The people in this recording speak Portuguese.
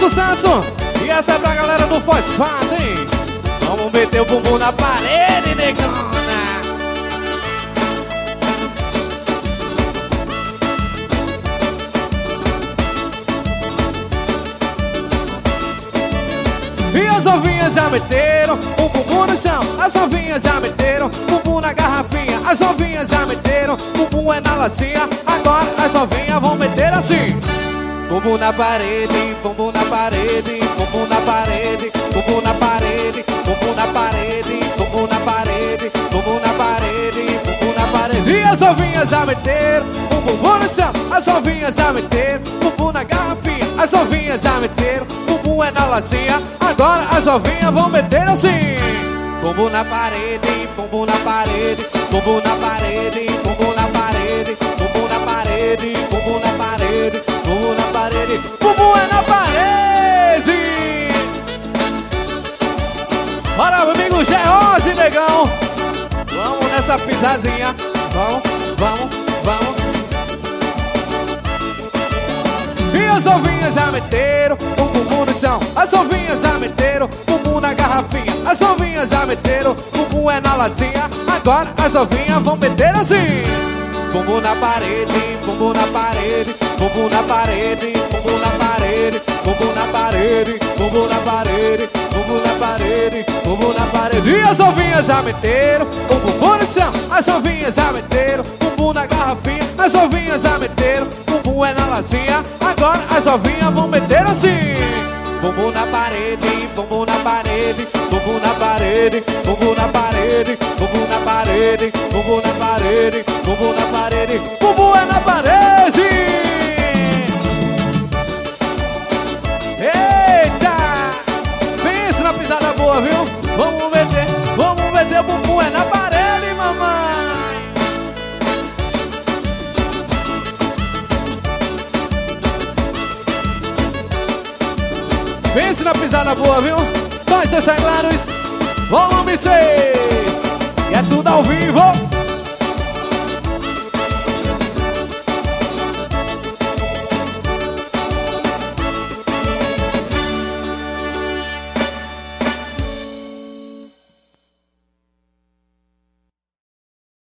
sucesso! E essa é pra galera do Fosfato, hein? Vamos meter o bumbum na parede, negona! E as ovinhas já meteram o bumbum no chão. As ovinhas já meteram o bumbum na garrafinha. As ovinhas já meteram o bumbum é na latinha. Agora as ovinhas vão meter assim: bumbum na parede, bumbum na parede, bumbum na parede, bumbum na parede, bumbum na parede, bumbum na parede, bumbum na parede, bumbum na parede. E as ovinhas já meteram o bumbum no chão. As ovinhas já meteram o bumbum na garrafinha. As ovinhas já meteram o bumbum é na latinha. Agora as ovinhas vão meter assim: bumbum na parede, bumbum na parede, bumbum na parede, bumbum na parede, bumbum na parede, bumbum na parede, bumbum na parede, bumbum é na parede. Bora, meu amigo George, negão. Vamos nessa pisadinha. Vamos, vamos, vamos. E as ovinhas já meteram o bumbum no chão. As ovinhas já meteram o bumbum na garrafinha. As ovinhas já meteram o bumbum é na latinha. Agora as ovinhas vão meter assim: bumbum na parede, bumbum na parede, bumbum na parede, bumbum na parede, bumbum na parede, bumbum na parede, bumbum na parede, bumbum na parede. E as ovinhas já meteram o bumbum no chão. As ovinhas já meteram o bumbum na garrafinha. As ovinhas já meteram o bumbum é na latinha. Agora as ovinhas vão meter assim: bumbum na parede, bumbum na parede, bumbum na parede, bumbum na parede, bumbum na parede, bumbum na parede, bumbum na parede, bumbum é na parede. Eita! Pensa na pisada boa, viu? Vamos meter bumbum é na parede, mamãe. Pense na pisada boa, viu? Nós, seus claros, volume 6. E é tudo ao vivo.